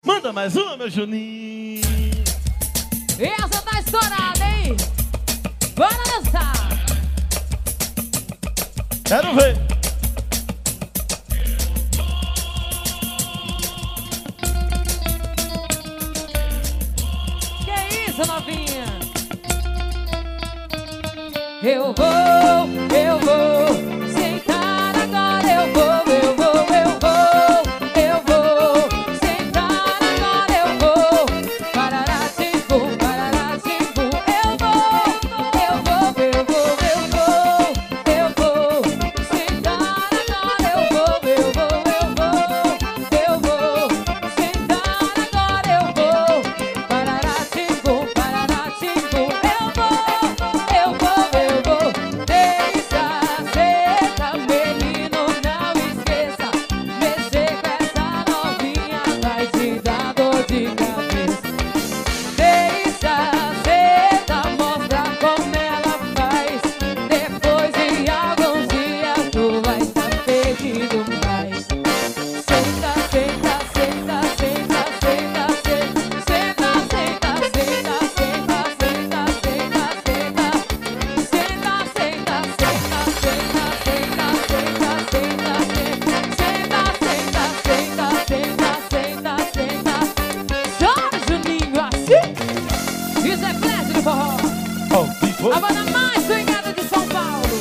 Manda mais uma, meu Juninho. Essa tá estourada, hein? Bora dançar. Quero ver. Que isso, novinha? Eu vou sentar agora, eu vou sentar agora, eu vou parará, timbu, parará, timbu, eu vou sentar agora, eu vou sentar agora, eu vou parará, timbu, eu vou deixa seta, menino, não esqueça, mexer com essa novinha vai te dar dor de cabeça. Deixa seta, mostra como ela faz, depois de alguns dias tu vai estar pedindo mais. Senta, senta, senta, senta, senta, senta, senta, senta, senta, senta, senta, senta, Chora, Juninho, assim. Isso é flash de forró. Ao vivo. A banda mais swingada de São Paulo.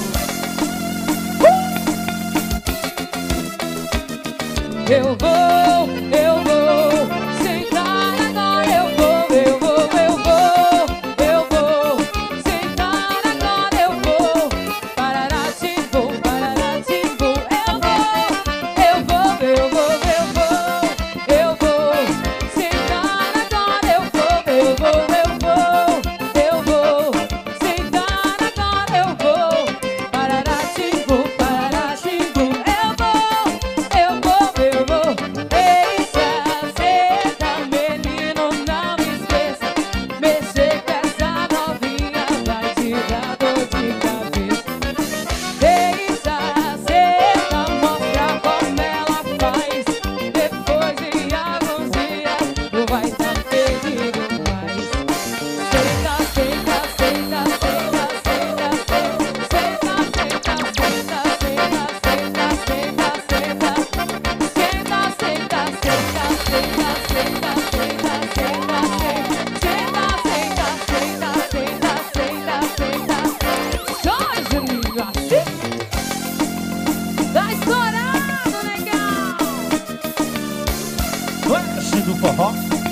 Eu vou sentar agora, eu vou sentar agora, eu vou parará, timbu, eu vou sentar agora, eu vou sentar agora, eu vou parará, timbu, eu vou deixa seta, menino, não esqueça, mexer com essa novinha vai te dar dor de cabeça. Deixa seta, mostra como ela faz, depois de alguns dias tu vai estar pedindo mais. Senta, senta, senta, senta, senta, senta, senta, senta, senta, senta, senta, senta, chora, Juninho, assim. Tá estourado, legal. Flash do forró.